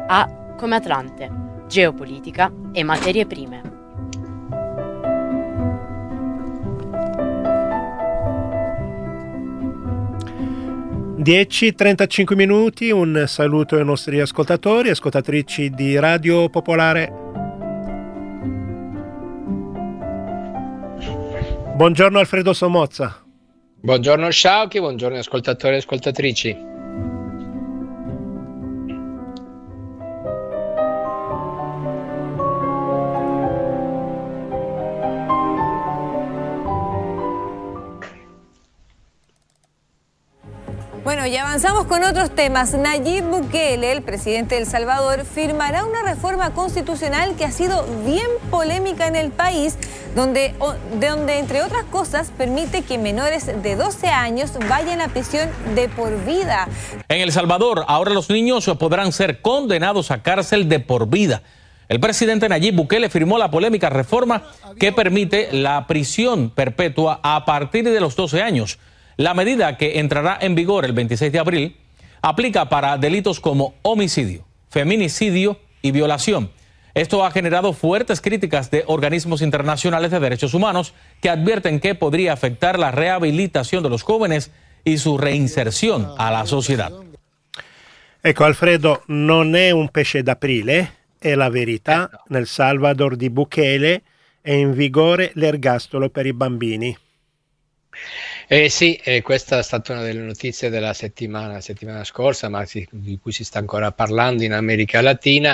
A come Atlante, geopolitica e materie prime. Dieci, 35 minuti, un saluto ai nostri ascoltatori e ascoltatrici di Radio Popolare. Buongiorno Alfredo Somozza. Buongiorno Sciauchi, buongiorno ascoltatori e ascoltatrici. Bueno, y avanzamos con otros temas. Nayib Bukele, el presidente de El Salvador, firmará una reforma constitucional que ha sido bien polémica en el país, donde entre otras cosas permite que menores de 12 años vayan a prisión de por vida. En El Salvador, ahora los niños podrán ser condenados a cárcel de por vida. El presidente Nayib Bukele firmó la polémica reforma que permite la prisión perpetua a partir de los 12 años. La medida, que entrará en vigor el 26 de abril, aplica para delitos como homicidio, feminicidio y violación. Esto ha generado fuertes críticas de organismos internacionales de derechos humanos que advierten que podría afectar la rehabilitación de los jóvenes y su reinserción a la società. Ecco Alfredo, non è un pesce d'aprile, è la verità. Nel Salvador di Bukele è in vigore l'ergastolo per i bambini. Sì, questa è stata una delle notizie della settimana scorsa, ma di cui si sta ancora parlando in America Latina,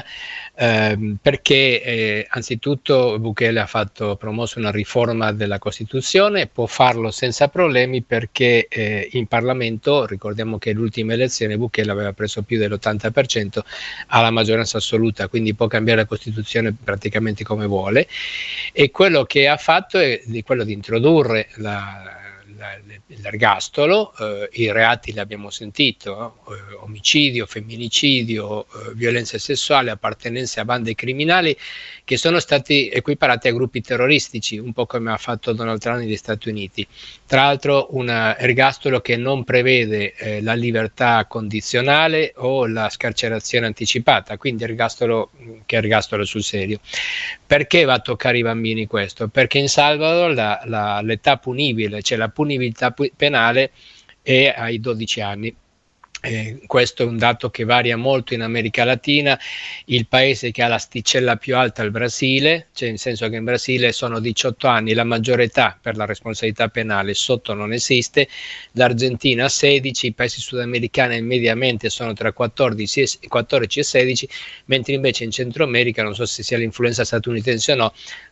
perché anzitutto Bukele ha promosso una riforma della Costituzione, può farlo senza problemi perché in Parlamento, ricordiamo che l'ultima elezione Bukele aveva preso più dell'80%, ha la maggioranza assoluta, quindi può cambiare la Costituzione praticamente come vuole, e quello che ha fatto è quello di introdurre l'ergastolo. I reati li abbiamo sentito, omicidio, femminicidio, violenza sessuale, appartenenza a bande criminali, che sono stati equiparati a gruppi terroristici, un po' come ha fatto Donald Trump negli Stati Uniti. Tra l'altro un ergastolo che non prevede la libertà condizionale o la scarcerazione anticipata, quindi ergastolo sul serio. Perché va a toccare i bambini questo? Perché in Salvador l'età punibile, cioè la punibilità penale, è ai 12 anni. Questo è un dato che varia molto in America Latina. Il paese che ha l'asticella più alta è il Brasile, cioè nel senso che in Brasile sono 18 anni la maggiore età per la responsabilità penale, sotto non esiste. L'Argentina 16, i paesi sudamericani mediamente sono tra 14 e 16, mentre invece in Centro America, non so se sia l'influenza statunitense o no,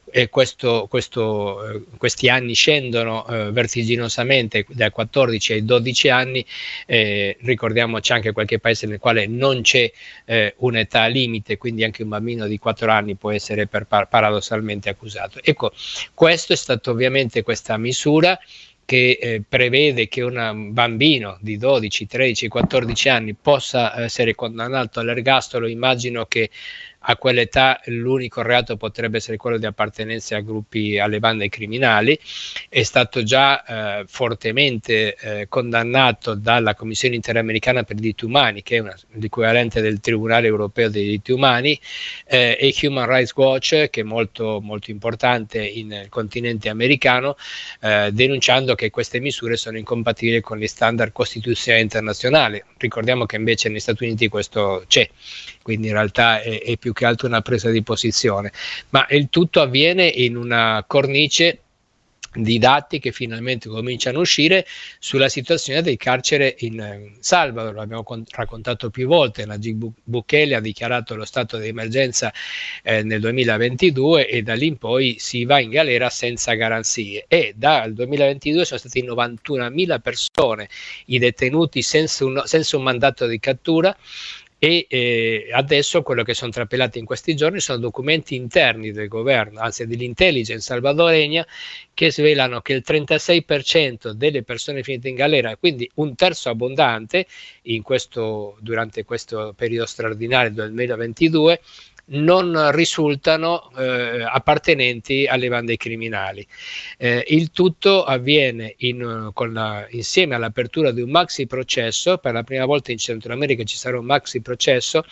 questi anni scendono vertiginosamente dai 14 ai 12 anni. Ricordiamoci anche qualche paese nel quale non c'è un'età limite, quindi anche un bambino di 4 anni può essere paradossalmente accusato. Ecco, questo è stato ovviamente questa misura che prevede che un bambino di 12, 13, 14 anni possa essere condannato all'ergastolo. Immagino che a quell'età l'unico reato potrebbe essere quello di appartenenza a gruppi, alle bande criminali. È stato già fortemente condannato dalla Commissione Interamericana per i Diritti Umani, che è l'equivalente del Tribunale Europeo dei Diritti Umani, e Human Rights Watch, che è molto, molto importante nel continente americano, denunciando che queste misure sono incompatibili con gli standard costituzionali internazionali. Ricordiamo che invece negli Stati Uniti questo c'è, quindi in realtà è più che altro una presa di posizione, ma il tutto avviene in una cornice di dati che finalmente cominciano a uscire sulla situazione del carcere in Salvador. L'abbiamo raccontato più volte. Nayib Bukele ha dichiarato lo stato di emergenza nel 2022 e da lì in poi si va in galera senza garanzie, e dal 2022 sono stati 91.000 persone i detenuti senza un mandato di cattura. E adesso quello che sono trapelati in questi giorni sono documenti interni del governo, anzi dell'intelligence salvadoregna, che svelano che il 36% delle persone finite in galera, quindi un terzo abbondante durante questo periodo straordinario del 2022, non risultano appartenenti alle bande criminali. Il tutto avviene insieme all'apertura di un maxi processo. Per la prima volta in Centro America ci sarà un maxi processo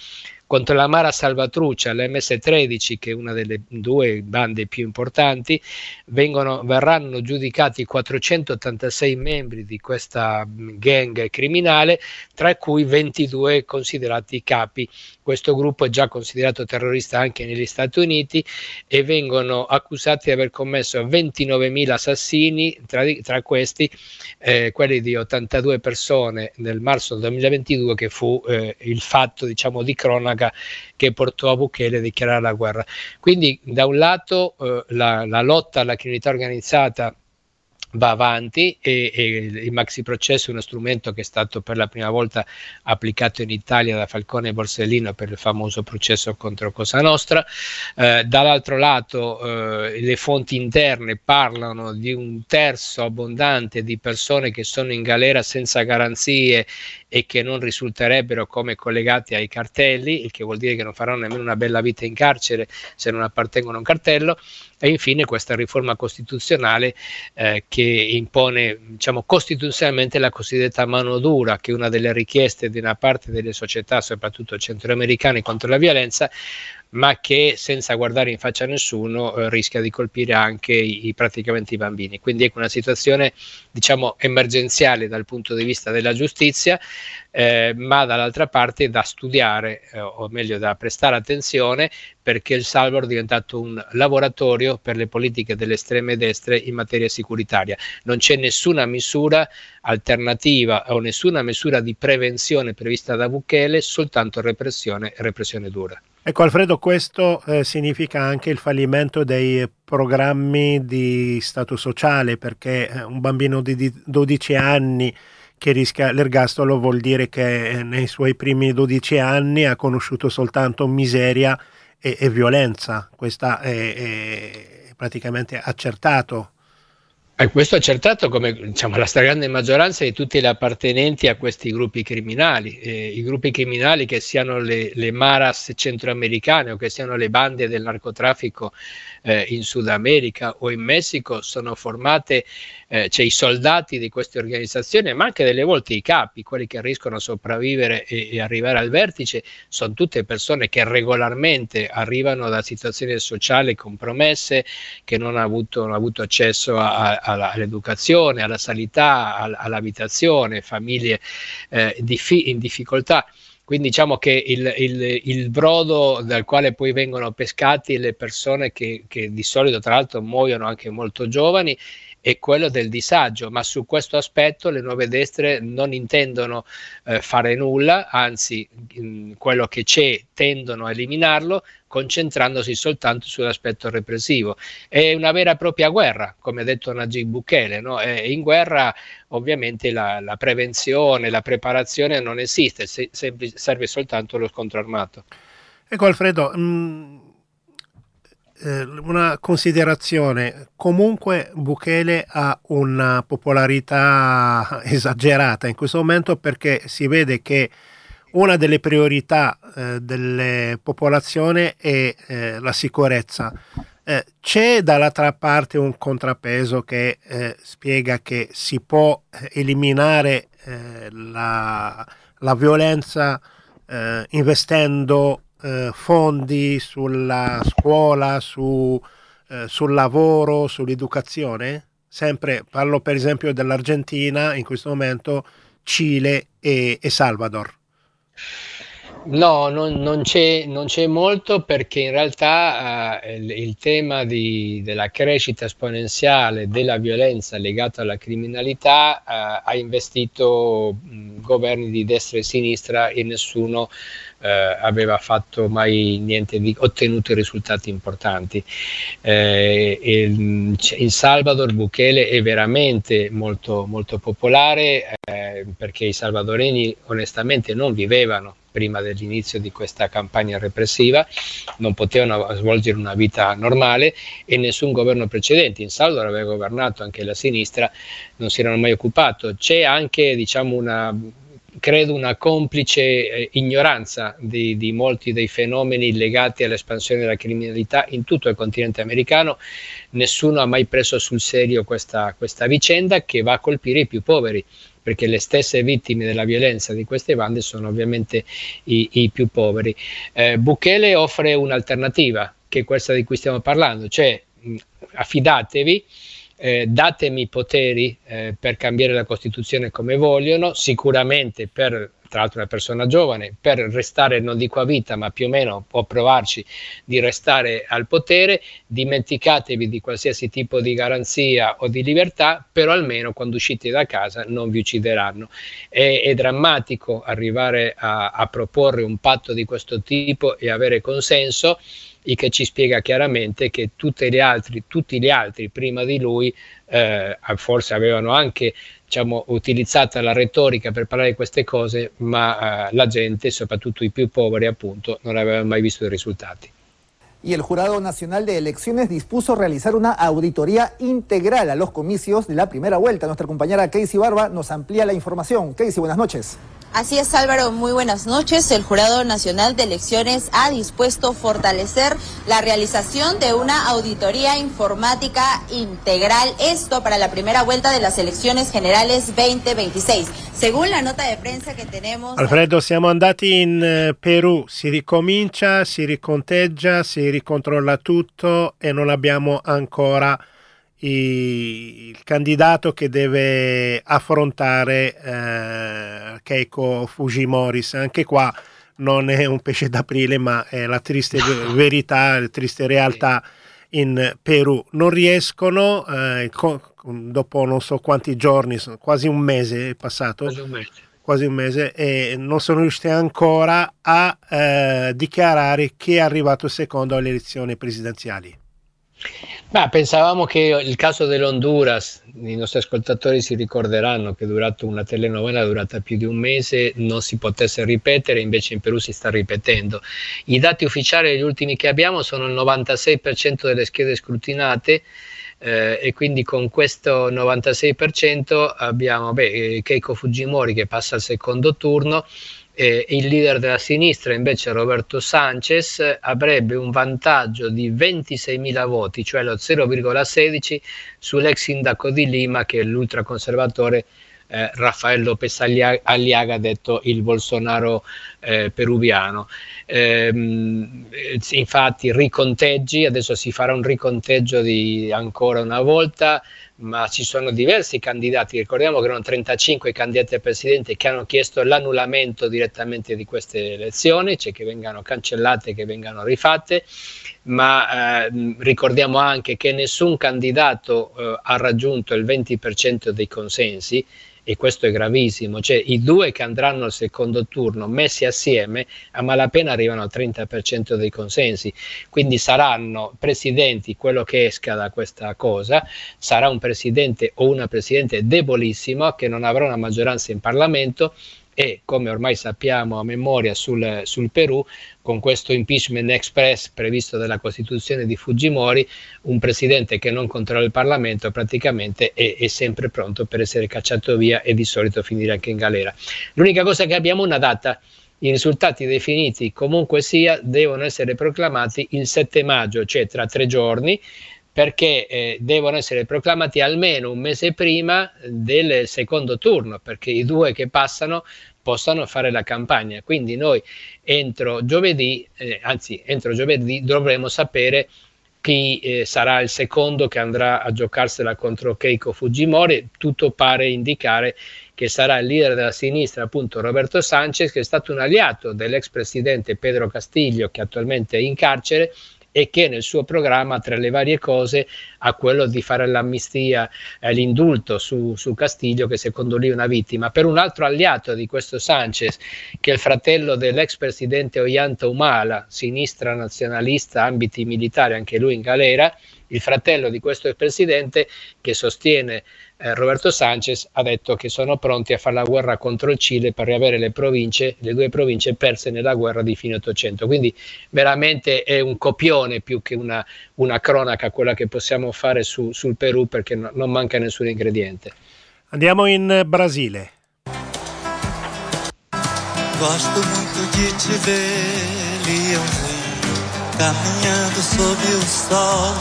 Contro la Mara Salvatrucha, l'MS-13, che è una delle due bande più importanti, verranno giudicati 486 membri di questa gang criminale, tra cui 22 considerati capi. Questo gruppo è già considerato terrorista anche negli Stati Uniti e vengono accusati di aver commesso 29.000 assassini, tra questi quelli di 82 persone nel marzo 2022, che fu il fatto, diciamo, di cronaca che portò a Bukele a dichiarare la guerra. Quindi da un lato la lotta alla criminalità organizzata va avanti e il maxi processo è uno strumento che è stato per la prima volta applicato in Italia da Falcone e Borsellino per il famoso processo contro Cosa Nostra. Dall'altro lato le fonti interne parlano di un terzo abbondante di persone che sono in galera senza garanzie e che non risulterebbero come collegati ai cartelli, il che vuol dire che non faranno nemmeno una bella vita in carcere se non appartengono a un cartello. E infine questa riforma costituzionale che impone, diciamo, costituzionalmente la cosiddetta mano dura, che è una delle richieste di una parte delle società, soprattutto centroamericane, contro la violenza, ma che senza guardare in faccia a nessuno rischia di colpire anche praticamente i bambini. Quindi ecco una situazione, diciamo, emergenziale dal punto di vista della giustizia, ma dall'altra parte da studiare, o meglio da prestare attenzione, perché El Salvador è diventato un laboratorio per le politiche delle estreme destre in materia securitaria. Non c'è nessuna misura alternativa o nessuna misura di prevenzione prevista da Bukele, soltanto repressione e repressione dura. Ecco Alfredo, questo significa anche il fallimento dei programmi di stato sociale, perché un bambino di 12 anni che rischia l'ergastolo vuol dire che nei suoi primi 12 anni ha conosciuto soltanto miseria e violenza. Questo è praticamente accertato. Questo è accertato come, diciamo, la stragrande maggioranza di tutti gli appartenenti a questi gruppi criminali. I gruppi criminali, che siano le maras centroamericane o che siano le bande del narcotraffico in Sud America o in Messico, sono formate, cioè i soldati di queste organizzazioni, ma anche delle volte i capi, quelli che riescono a sopravvivere e arrivare al vertice, sono tutte persone che regolarmente arrivano da situazioni sociali compromesse, che non hanno avuto accesso all'educazione, alla sanità, all'abitazione, famiglie in difficoltà. Quindi diciamo che il brodo dal quale poi vengono pescati le persone che di solito tra l'altro muoiono anche molto giovani è quello del disagio, ma su questo aspetto le nuove destre non intendono fare nulla, anzi quello che c'è tendono a eliminarlo, concentrandosi soltanto sull'aspetto repressivo. È una vera e propria guerra, come ha detto Nayib Bukele, no? In guerra ovviamente la prevenzione, la preparazione non esiste, serve soltanto lo scontro armato. Ecco Alfredo, una considerazione: comunque Bukele ha una popolarità esagerata in questo momento, perché si vede che una delle priorità delle popolazioni è la sicurezza. C'è dall'altra parte un contrappeso che spiega che si può eliminare la violenza investendo fondi sulla scuola, sul lavoro, sull'educazione. Sempre parlo per esempio dell'Argentina, in questo momento Cile e Salvador. No, non c'è molto, perché in realtà il tema della crescita esponenziale della violenza legata alla criminalità ha investito governi di destra e sinistra e nessuno aveva fatto mai niente di ottenuto risultati importanti. In Salvador Bukele è veramente molto, molto popolare, perché i salvadoregni onestamente non vivevano prima dell'inizio di questa campagna repressiva, non potevano svolgere una vita normale, e nessun governo precedente in Salvador aveva governato, anche la sinistra, non si erano mai occupato. C'è anche, diciamo, credo una complice ignoranza di molti dei fenomeni legati all'espansione della criminalità in tutto il continente americano. Nessuno ha mai preso sul serio questa vicenda, che va a colpire i più poveri, perché le stesse vittime della violenza di queste bande sono ovviamente i più poveri. Bukele offre un'alternativa, che è questa di cui stiamo parlando, cioè affidatevi, datemi poteri per cambiare la Costituzione come vogliono, sicuramente tra l'altro una persona giovane, per restare, non dico a vita, ma più o meno può provarci di restare al potere, dimenticatevi di qualsiasi tipo di garanzia o di libertà, però almeno quando uscite da casa non vi uccideranno. È drammatico arrivare a proporre un patto di questo tipo e avere consenso, e che ci spiega chiaramente che tutti gli altri prima di lui forse avevano anche, diciamo, utilizzata la retorica per parlare di queste cose, ma la gente, soprattutto i più poveri appunto, non aveva mai visto i risultati. Y el Jurado Nacional de Elecciones dispuso realizar una auditoría integral a los comicios de la primera vuelta. Nuestra compañera Casey Barba nos amplía la información. Casey, buenas noches. Así es, Álvaro, muy buenas noches. El Jurado Nacional de Elecciones ha dispuesto fortalecer la realización de una auditoría informática integral, esto para la primera vuelta de las elecciones generales 2026. Según la nota de prensa che tenemos... Alfredo, siamo andati in Perù, si ricomincia, si riconteggia, si ricontrolla tutto e non abbiamo ancora il candidato che deve affrontare Keiko Fujimori. Anche qua non è un pesce d'aprile, ma è la triste verità, la triste realtà in Perù. Non riescono, dopo non so quanti giorni, quasi un mese è passato, quasi un mese, e non sono riusciti ancora a dichiarare chi è arrivato secondo alle elezioni presidenziali. Ma pensavamo che il caso dell'Honduras, i nostri ascoltatori si ricorderanno che durato una telenovela durata più di un mese, non si potesse ripetere, invece in Perù si sta ripetendo. I dati ufficiali, gli ultimi che abbiamo, sono il 96% delle schede scrutinate, e quindi con questo 96% abbiamo Keiko Fujimori che passa al secondo turno. Il leader della sinistra invece, Roberto Sanchez, avrebbe un vantaggio di 26.000 voti, cioè lo 0,16 sull'ex sindaco di Lima, che è l'ultraconservatore Rafael López Aliaga, detto il Bolsonaro peruviano. Infatti riconteggi, adesso si farà un riconteggio ancora una volta, ma ci sono diversi candidati. Ricordiamo che erano 35 candidati a presidente che hanno chiesto l'annullamento direttamente di queste elezioni, cioè che vengano cancellate, che vengano rifatte, ma ricordiamo anche che nessun candidato ha raggiunto il 20% dei consensi, e questo è gravissimo, cioè i due che andranno al secondo turno messi assieme a malapena arrivano al 30% dei consensi, quindi saranno presidenti, quello che esca da questa cosa sarà un presidente o una presidente debolissima che non avrà una maggioranza in Parlamento, e come ormai sappiamo a memoria sul Perù, con questo impeachment express previsto dalla Costituzione di Fujimori, un presidente che non controlla il Parlamento praticamente è sempre pronto per essere cacciato via e di solito finire anche in galera. L'unica cosa che abbiamo è una data. I risultati definiti comunque sia devono essere proclamati il 7 maggio, cioè tra 3 giorni, perché devono essere proclamati almeno un mese prima del secondo turno, perché i due che passano possano fare la campagna. Quindi noi entro giovedì dovremo sapere chi sarà il secondo che andrà a giocarsela contro Keiko Fujimori. Tutto pare indicare che sarà il leader della sinistra, appunto Roberto Sanchez, che è stato un alleato dell'ex presidente Pedro Castillo, che attualmente è in carcere, e che nel suo programma, tra le varie cose, ha quello di fare l'amnistia, l'indulto su Castillo, che secondo lui è una vittima. Per un altro alleato di questo Sanchez, che è il fratello dell'ex presidente Ollanta Humala, sinistra nazionalista, ambiti militari, anche lui in galera, il fratello di questo presidente che sostiene Roberto Sanchez ha detto che sono pronti a fare la guerra contro il Cile per riavere le due province perse nella guerra di fine Ottocento. Quindi veramente è un copione più che una cronaca quella che possiamo fare sul Perù, perché non manca nessun ingrediente. Andiamo in Brasile. Gosto muito di te ver, leãozinho, caminhando sob il sol.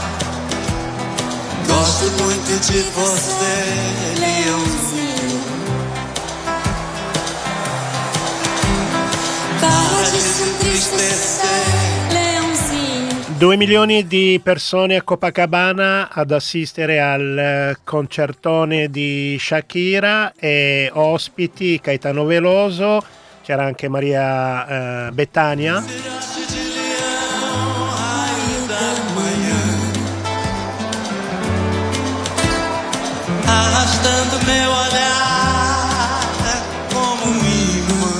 Gosto muito de você, leãozinho, de entristecer. 2 milioni di persone a Copacabana ad assistere al concertone di Shakira e ospiti Caetano Veloso, c'era anche Maria Bethânia. Arrastando meu olhar como um imã.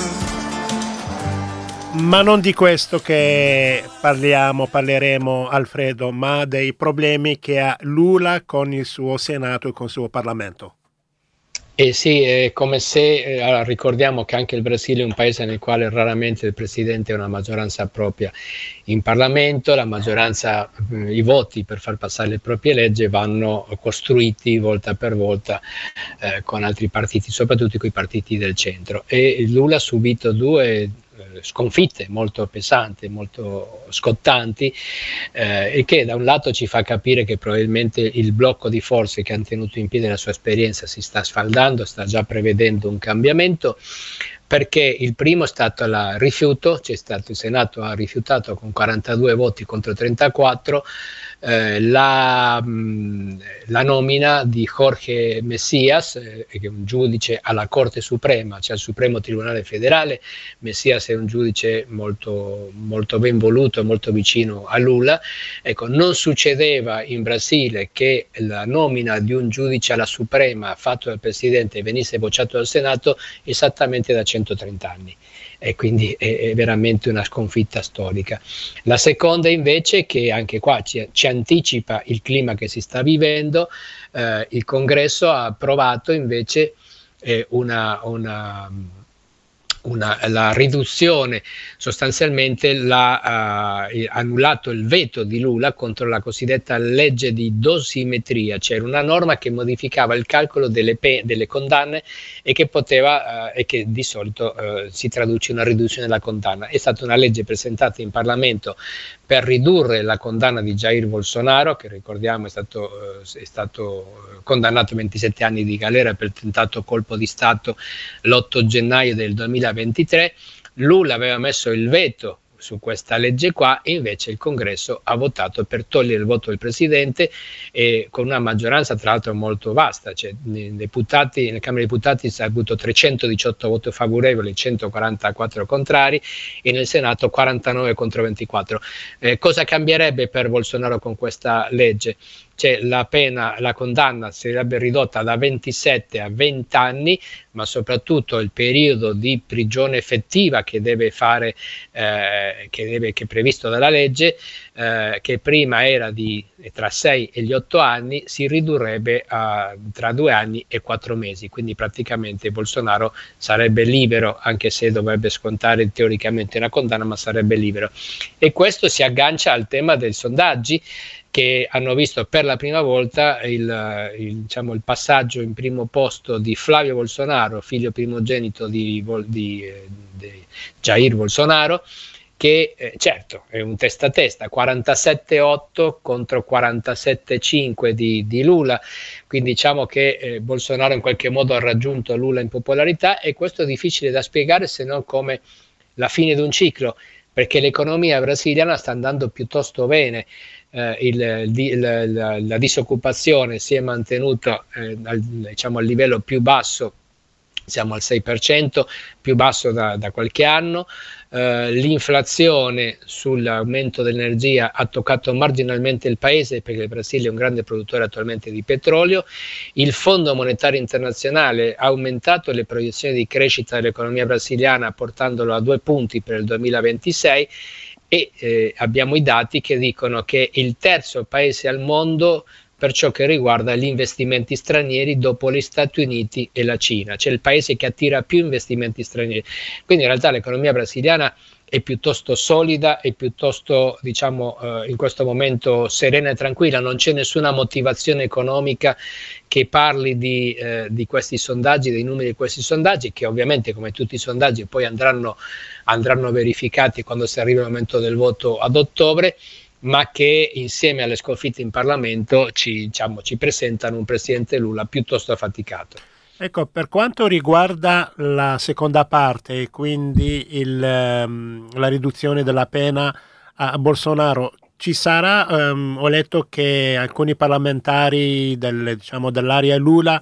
Ma non di questo che parleremo, Alfredo, ma dei problemi che ha Lula con il suo Senato e con il suo Parlamento. Sì, è come se ricordiamo che anche il Brasile è un paese nel quale raramente il presidente ha una maggioranza propria in Parlamento, la maggioranza, i voti per far passare le proprie leggi vanno costruiti volta per volta con altri partiti, soprattutto con i partiti del centro. E Lula ha subito 2 sconfitte molto pesanti, molto scottanti, e che da un lato ci fa capire che probabilmente il blocco di forze che ha tenuto in piedi la sua esperienza si sta sfaldando, sta già prevedendo un cambiamento, perché il primo è stato il rifiuto, il Senato ha rifiutato con 42 voti contro 34 la nomina di Jorge Messias, che è un giudice alla Corte Suprema, cioè al Supremo Tribunale Federale. Messias è un giudice molto, molto ben voluto e molto vicino a Lula. Ecco, non succedeva in Brasile che la nomina di un giudice alla Suprema fatto dal Presidente venisse bocciato dal Senato esattamente da 130 anni. E quindi è veramente una sconfitta storica. La seconda invece, che anche qua ci anticipa il clima che si sta vivendo, il Congresso ha approvato invece la riduzione, sostanzialmente ha annullato il veto di Lula contro la cosiddetta legge di dosimetria, cioè una norma che modificava il calcolo delle condanne e che poteva e che di solito si traduce in una riduzione della condanna. È stata una legge presentata in Parlamento per ridurre la condanna di Jair Bolsonaro, che ricordiamo è stato condannato a 27 anni di galera per tentato colpo di Stato l'8 gennaio del 2023. Lula aveva messo il veto su questa legge qua e invece il Congresso ha votato per togliere il voto del Presidente, e con una maggioranza tra l'altro molto vasta, cioè nella Camera dei Deputati si è avuto 318 voti favorevoli, 144 contrari, e nel Senato 49 contro 24. Cosa cambierebbe per Bolsonaro con questa legge? Cioè la condanna sarebbe ridotta da 27 a 20 anni, ma soprattutto il periodo di prigione effettiva che deve fare, che è previsto dalla legge, che prima era tra 6 e gli 8 anni, si ridurrebbe tra 2 anni e 4 mesi. Quindi praticamente Bolsonaro sarebbe libero, anche se dovrebbe scontare teoricamente una condanna, ma sarebbe libero. E questo si aggancia al tema dei sondaggi, che hanno visto per la prima volta il passaggio in primo posto di Flavio Bolsonaro, figlio primogenito di Jair Bolsonaro, che certo è un testa a testa, 47,8 contro 47,5 di Lula, quindi diciamo che Bolsonaro in qualche modo ha raggiunto Lula in popolarità, e questo è difficile da spiegare se non come la fine di un ciclo, perché l'economia brasiliana sta andando piuttosto bene. La disoccupazione si è mantenuta al livello più basso, siamo al 6%, più basso da qualche anno. L'inflazione sull'aumento dell'energia ha toccato marginalmente il paese, perché il Brasile è un grande produttore attualmente di petrolio. Il Fondo Monetario Internazionale ha aumentato le proiezioni di crescita dell'economia brasiliana, portandolo a 2 punti per il 2026. E abbiamo i dati che dicono che è il terzo paese al mondo per ciò che riguarda gli investimenti stranieri dopo gli Stati Uniti e la Cina, cioè il paese che attira più investimenti stranieri. Quindi in realtà l'economia brasiliana è piuttosto solida e piuttosto, in questo momento serena e tranquilla. Non c'è nessuna motivazione economica che parli di questi sondaggi, dei numeri di questi sondaggi, che ovviamente, come tutti i sondaggi, poi andranno verificati quando si arriva il momento del voto ad ottobre, ma che insieme alle sconfitte in Parlamento ci presentano un presidente Lula piuttosto affaticato. Ecco, per quanto riguarda la seconda parte, quindi la riduzione della pena a Bolsonaro, ci sarà, ho letto che alcuni parlamentari dell'area Lula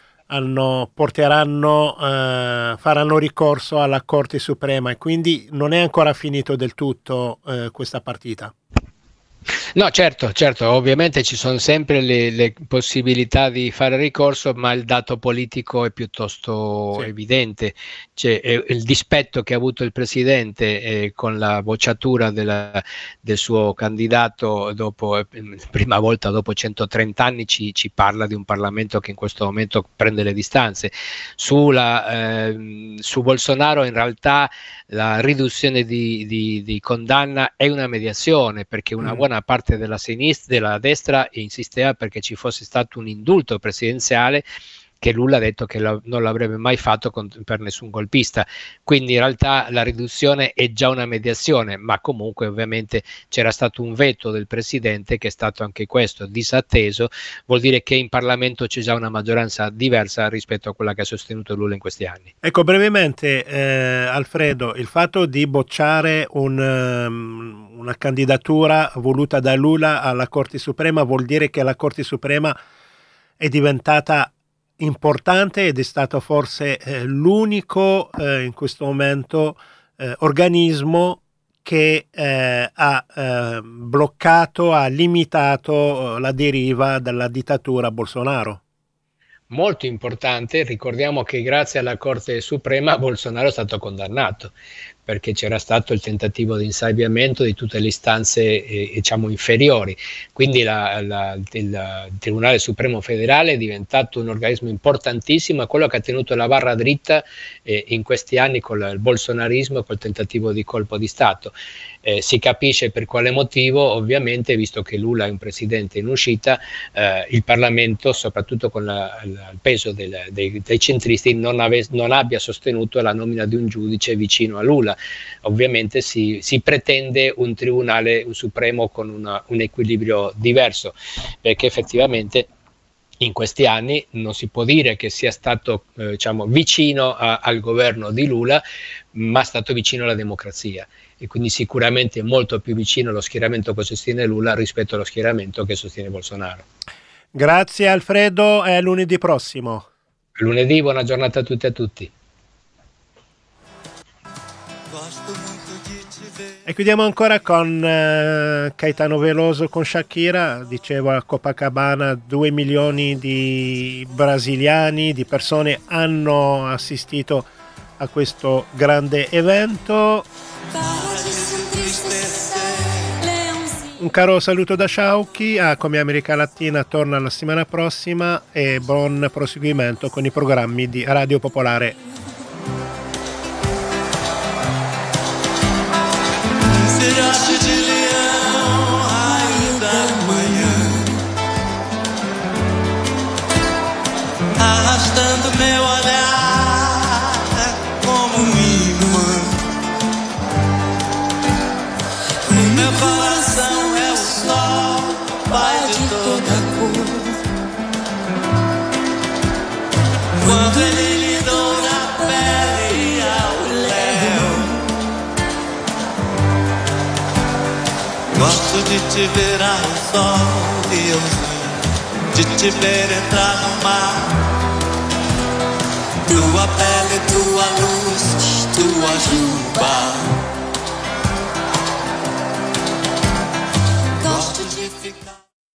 faranno ricorso alla Corte Suprema e quindi non è ancora finito del tutto questa partita. No, certo, ovviamente ci sono sempre le possibilità di fare ricorso, ma il dato politico è piuttosto evidente. Cioè, il dispetto che ha avuto il Presidente con la bocciatura del suo candidato prima volta dopo 130 anni ci parla di un Parlamento che in questo momento prende le distanze. Su Bolsonaro in realtà la riduzione di condanna è una mediazione, perché una buona parte della destra insisteva perché ci fosse stato un indulto presidenziale che Lula ha detto che non l'avrebbe mai fatto per nessun golpista. Quindi in realtà la riduzione è già una mediazione, ma comunque ovviamente c'era stato un veto del Presidente che è stato anche questo disatteso. Vuol dire che in Parlamento c'è già una maggioranza diversa rispetto a quella che ha sostenuto Lula in questi anni. Ecco, brevemente, Alfredo, il fatto di bocciare una candidatura voluta da Lula alla Corte Suprema vuol dire che la Corte Suprema è diventata importante ed è stato forse l'unico in questo momento organismo che ha bloccato, ha limitato la deriva della dittatura Bolsonaro. Molto importante, ricordiamo che grazie alla Corte Suprema Bolsonaro è stato condannato, perché c'era stato il tentativo di insabbiamento di tutte le istanze diciamo inferiori, quindi il Tribunale Supremo Federale è diventato un organismo importantissimo, è quello che ha tenuto la barra dritta in questi anni con il bolsonarismo e col tentativo di colpo di Stato. Si capisce per quale motivo, ovviamente, visto che Lula è un presidente in uscita, il Parlamento, soprattutto con il peso dei centristi, non abbia sostenuto la nomina di un giudice vicino a Lula. Ovviamente si pretende un tribunale supremo con un equilibrio diverso, perché effettivamente in questi anni non si può dire che sia stato diciamo, vicino al governo di Lula, ma è stato vicino alla democrazia, e quindi sicuramente molto più vicino allo schieramento che sostiene Lula rispetto allo schieramento che sostiene Bolsonaro. Grazie Alfredo, e a lunedì prossimo. Lunedì, buona giornata a tutti e a tutti. E chiudiamo ancora con Caetano Veloso con Shakira. Dicevo, a Copacabana 2 milioni di brasiliani, di persone hanno assistito a questo grande evento. Un caro saluto da Sciauchi, a Come America Latina torna la settimana prossima e buon proseguimento con i programmi di Radio Popolare. Filhote de leão, raio da manhã, arrastando meu olhar como minha irmã. O meu coração é o sol, pai de toda cor. Quando ele lhe doura a pele ao léu, gosto de te ver ao sol e eu de te ver entrar no mar. Tua pele, tua luz, tua juba. Gosto de ficar